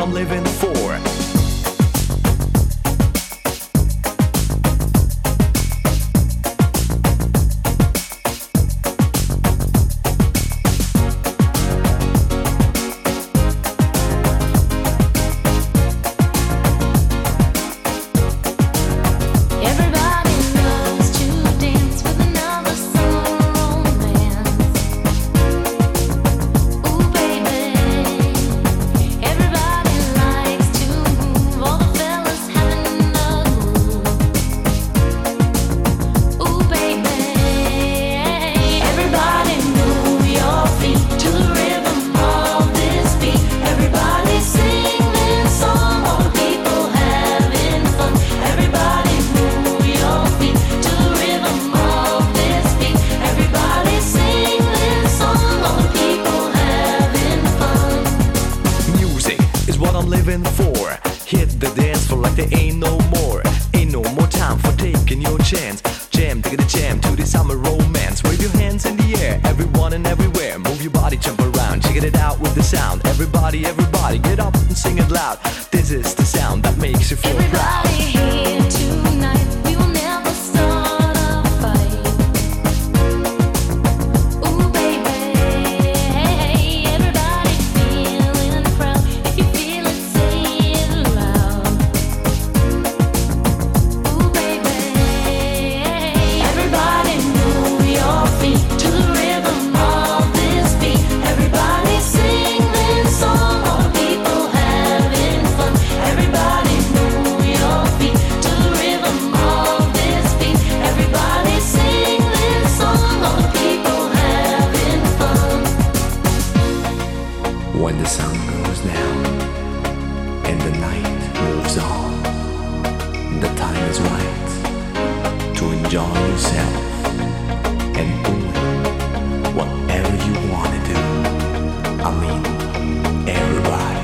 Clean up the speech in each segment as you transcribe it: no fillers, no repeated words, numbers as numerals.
I'm living for. Living for. Hit the dance floor like there ain't no more. Ain't no more time for taking your chance. Jam, take the jam to the summer romance. Wave your hands in the air, everyone and everywhere. Move your body, jump around, check it out with the sound. Everybody, everybody, get up and sing it loud. This is the sound that makes you feel proud. Everybody here tonight, we will never start a fight. Ooh baby, everybody feeling proud. If you feel it, say it loud. Ooh baby, everybody move your feet to the rhythm of this beat. Everybody sing this song, all the people having fun. Everybody move your feet to the rhythm of this beat. Everybody sing this song, all the people having fun. When the sun goes down and the night moves on, the time is right to enjoy yourself and doing whatever you want to do. I mean, everybody.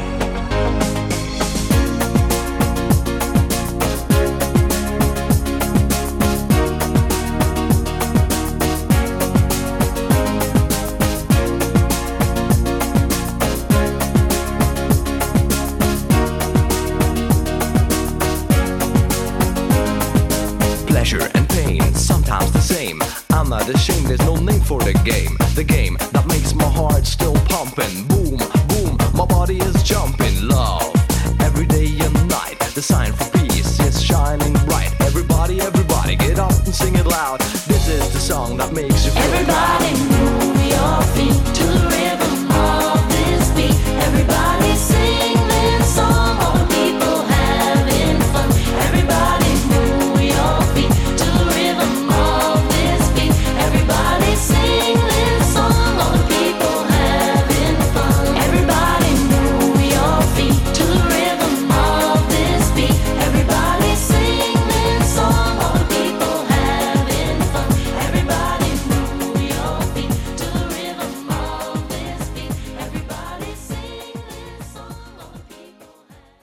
Pleasure and pain, sometimes the same. I'm not ashamed, there's no name for the game. The game that makes my heart still pumping. Boom, boom, my body is jumping. Love, every day and night. The sign for peace is shining bright. Everybody, everybody, get up and sing it loud. This is the song that makes you feel